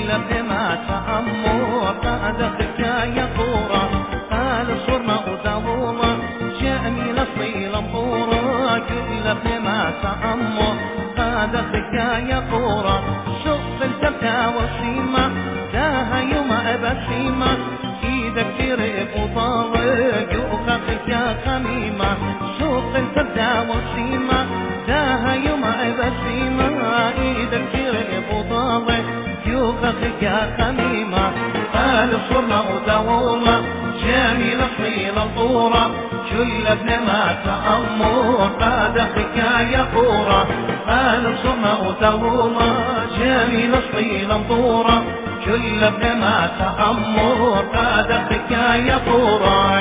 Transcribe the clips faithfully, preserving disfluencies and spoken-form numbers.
كل ابن ما تأمر قاد حكاية طورة قال صرنا ودورة جميلة طويلة مطورة كل ابن ما تأمر قاد حكاية طورة شوف التبكى وسيمة داها يوم أبسيمة إيدك تريق وطارق يؤخذك يا خميمة شوف التبكى وسيمة داها يوم أبسيمة إيدك تريق وطارق يؤخذك يا خميمة قال صرنا ودورة جميلة طويلة طورة كل ابن ما تأمر قاد حكاية طورة قال صرنا ودورة جميلة طويلة طورة كل ابن ما تأمر قاد حكاية طورة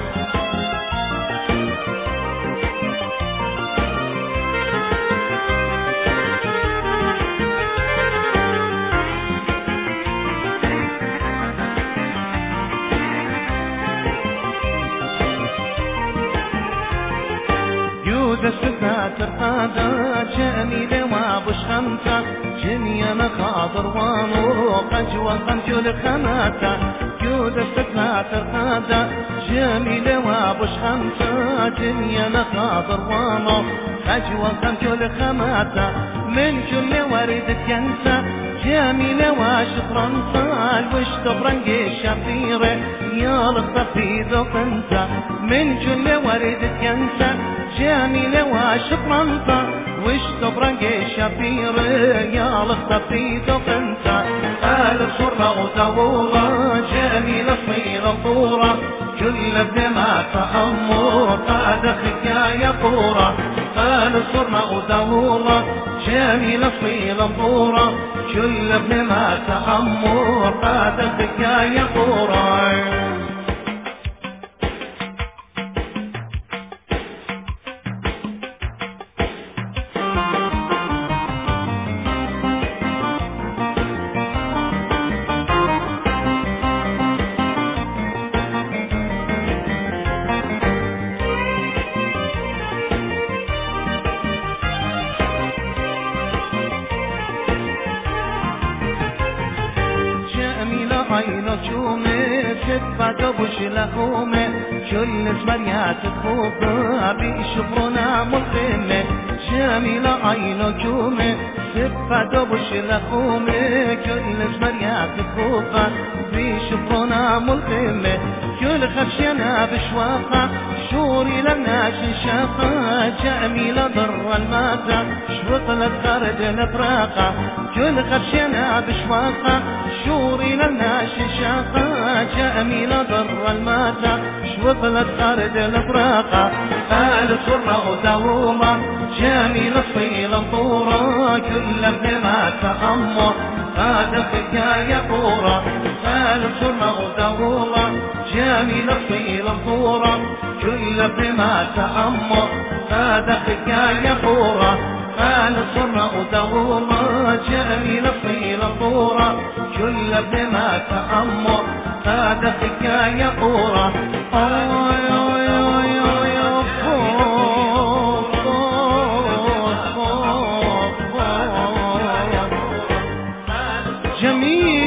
دستنا ترقادا جميلة وابش خمسة جنيانا خاضر وانوقج وخمجل خماتا يو دستنا ترقادا جميلة وابش خمسة جنيانا خاضر وانوقج وخمجل خماتا من كل ورد كنسة جميلة وشطرنطة الوش تبرنج الشفيرة يا لطفي ذوقنتا من كل ورد كنسة جميلة وشطرنطة وش تبرنج الشفيرة يا لطفي ذوقنتا قال صرنا ودورة جميلة طويلة طورة كل ابن ما تأمر قاد حكاية طورة قال صرنا ودورة جميلة طويلة طورة كل ابن ما تأمر قاد حكاية طورة عينو شومي ستفا دوبش لخومي كل زمريات تخوبة بيشوفونا ملخمة جميلة عينو شومي ستفا دوبش لخومي كل زمريات تخوبة بيشوفونا ملخمة كل خفشنا بشواقة شوري لنا شنشاقة جميلة ضر الماتة شوطلت خارج البراقة كل خفشنا بشواقة شوري لنا شنشاقة جميلة ضر الماتة شوطلت خارج البراقة قال صرنا ودورة جميلة طويلة طورة كل ابن ما تأمر قاد حكاية طورة قال صرنا ودورة جميلة طويلة طورة كل ابن ما تأمر قاد حكاية طورة قال صرنا ودورة جميلة طويلة طورة كل ابن ما تأمر قاد حكاية طورة جميل